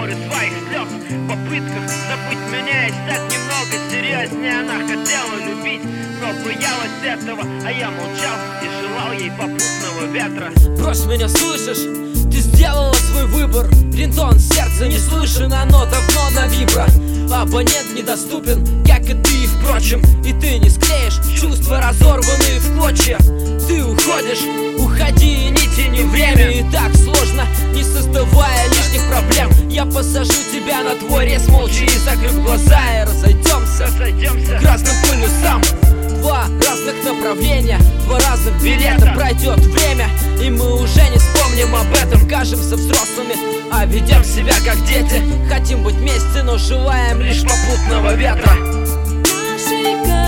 море своих слез. В попытках забыть меня и стать немного серьезнее. Она хотела любить, но боялась этого, а я молчал и желал ей попутного ветра. Брось меня, слышишь? Ты сделала свой выбор. Рингтон сердца не слышен, оно давно на вибро. Абонент недоступен, как и ты, впрочем. И ты не склеишь, чувства разорваны в клочья. Ты уходишь, уходи и не тяни время. И так сложно, не создавая лишних проблем. Я посажу тебя на твой рейс молча и закрыв глаза, и разойдемся к разным полюсам. Два разных направления, два разных билета. Пройдет время, и мы уже не вспомним об этом. Кажемся взрослыми, а ведем себя как дети. Хотим быть вместе, но желаем лишь попутного ветра. Наши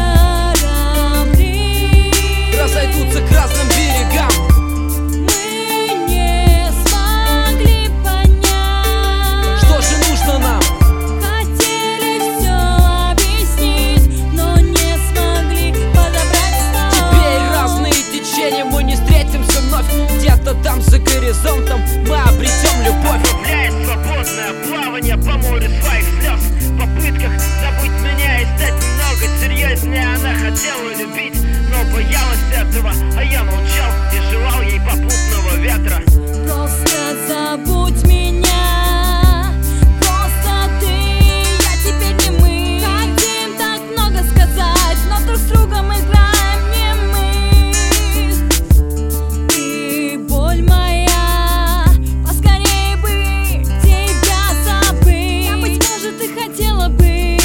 корабли разойдутся к разным берегам. мы не смогли понять. Что же нужно нам? Хотели все объяснить, но не смогли подобрать слов. Теперь разные течения, мы не встретимся вновь. Где-то там за горизонтом мы обретем любовь. Гуляет свободное плавание по морю своих слез. В попытках забыть меня и стать немного серьезнее. Она хотела любить, но боялась этого, а я молчал и желал ей попутного ветра. Просто забудь меня, просто ты, я теперь не мы. Хотим так много сказать, но друг с другом играем не мы. И боль моя, поскорей бы тебя забыть. Я, быть может, и хотела бы,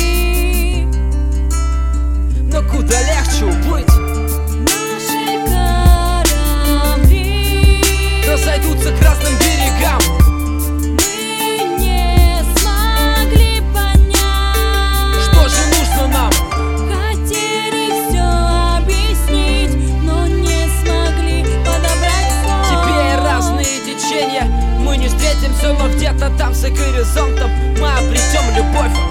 Но куда легче уплыть. наши корабли Разойдутся к разным берегам. мы не смогли понять. Что же нужно нам? Хотели все объяснить, но не смогли подобрать слов. Теперь разные течения, мы не встретимся, но где-то там за горизонтом мы обретем любовь.